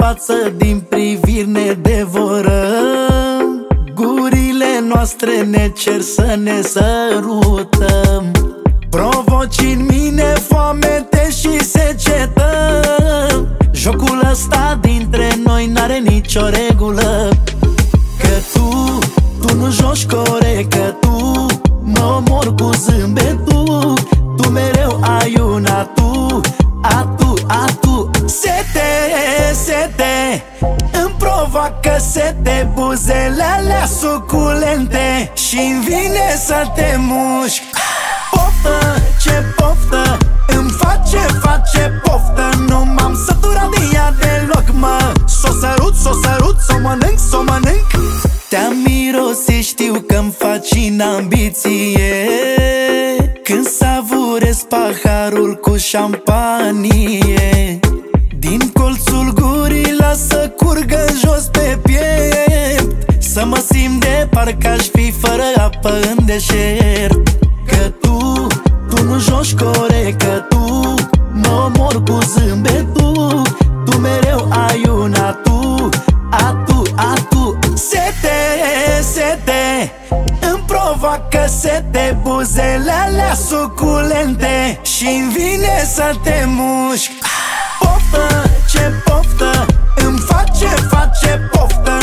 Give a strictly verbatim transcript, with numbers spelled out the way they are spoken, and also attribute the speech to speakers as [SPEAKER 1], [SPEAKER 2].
[SPEAKER 1] față, din priviri ne devorăm. Gurile noastre ne cer să ne sărutăm. Provoci în mine foamete și secetă. Jocul ăsta dintre noi n-are nicio regulă. Că tu, tu nu joci corect, că tu mă omori cu zâmbetul. Tu mereu ai un atu, atu, atu. Sete, sete, îmi provoacă sete buzele alea suculente și-mi vine să te mușc. Poftă, ce poftă, îmi face, face poftă. Nu m-am săturat de ea deloc, mă. S-o sărut, s-o sărut, s-o mănânc, s-o mănânc. Te-am mirosit, știu că-mi faci în ambiție când savurez paharul cu șampanie. Din colțul gurii lasă curgă jos pe piept, să mă simt de parcă aș fi fără apă în deșert. Că tu, tu nu joci corect, că tu mă omori cu zâmbetul. Tu mereu ai un atu, atu, atu. Sete, sete, îmi provoacă sete buzele alea suculente și-mi vine să te mușc. Poftă, ce poftă, îmi face, face poftă.